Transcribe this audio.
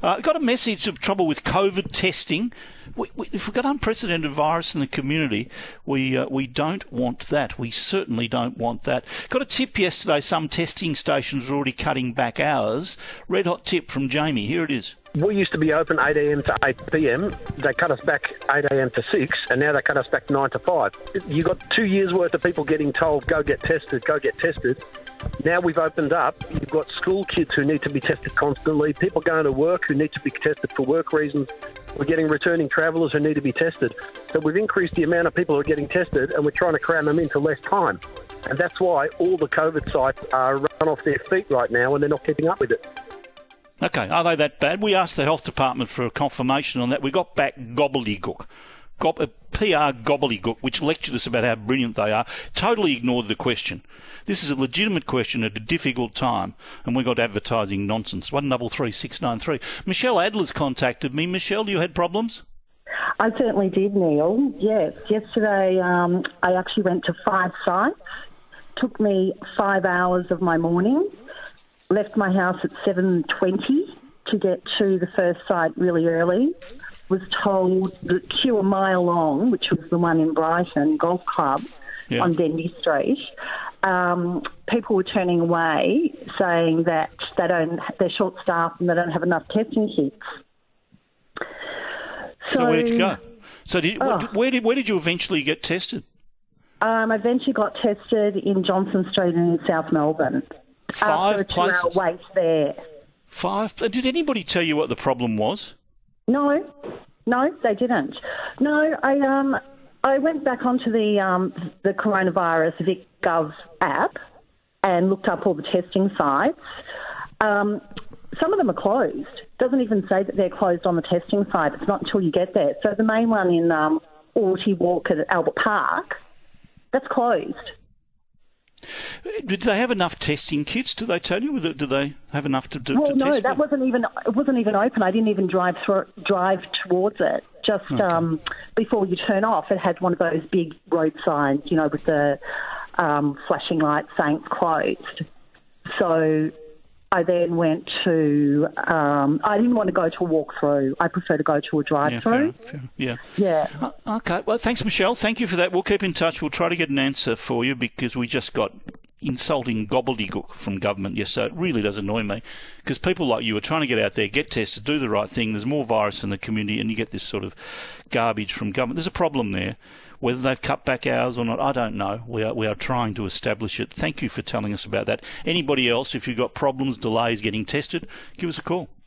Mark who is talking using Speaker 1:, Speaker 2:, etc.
Speaker 1: Got a message of trouble with COVID testing. If we've got unprecedented virus in the community, we don't want that. We certainly don't want that. Got a tip yesterday, some testing stations are already cutting back hours. Red hot tip from Jamie. Here it is.
Speaker 2: We used to be open 8 a.m. to 8 p.m. They cut us back 8 a.m. to 6, and now they cut us back 9 to 5. You got 2 years' worth of people getting told, go get tested, go get tested. Now we've opened up, you've got school kids who need to be tested constantly, people going to work who need to be tested for work reasons. We're getting returning travellers who need to be tested. So we've increased the amount of people who are getting tested, and we're trying to cram them into less time. And that's why all the COVID sites are run off their feet right now, and they're not keeping up with it.
Speaker 1: Okay, are they that bad? We asked the health department for a confirmation on that. We got back gobbledygook. PR gobbledygook, which lectured us about how brilliant they are, totally ignored the question. This is a legitimate question at a difficult time, and we got advertising nonsense. 133693. Michelle Adler's contacted me. Michelle, you had problems?
Speaker 3: I certainly did, Neil. Yes. Yesterday I actually went to 5 sites. Took me 5 hours of my morning. Left my house at 7:20 to get to the first site really early. Was told the queue a mile long, which was the one in Brighton Golf Club on Denby Street. People were turning away, saying that they're short-staffed and they don't have enough testing kits.
Speaker 1: So where did you go? So where did you eventually get tested?
Speaker 3: I eventually got tested in Johnson Street in South Melbourne.
Speaker 1: 5 places?
Speaker 3: After a 2-hour wait there.
Speaker 1: 5? Did anybody tell you what the problem was?
Speaker 3: No, they didn't. No, I went back onto the coronavirus VicGov app and looked up all the testing sites. Some of them are closed. It doesn't even say that they're closed on the testing site. It's not until you get there. So the main one in Orty Walk at Albert Park, that's closed.
Speaker 1: Did they have enough testing kits? Did they tell you? Did they have enough to test?
Speaker 3: Well, no, that wasn't even. It wasn't even open. I didn't even drive towards it. Just before you turn off, it had one of those big road signs, with the flashing lights saying it's closed. So I then went to. I didn't want to go to a walk-through. I prefer to go to a drive-through. Yeah.
Speaker 1: Okay. Well, thanks, Michelle. Thank you for that. We'll keep in touch. We'll try to get an answer for you because we just got insulting gobbledygook from government. Yes, so it really does annoy me because people like you are trying to get out there, get tested, do the right thing. There's more virus in the community and you get this sort of garbage from government. There's a problem there. Whether they've cut back hours or not, I don't know. We are trying to establish it. Thank you for telling us about that. Anybody else, if you've got problems, delays getting tested, give us a call.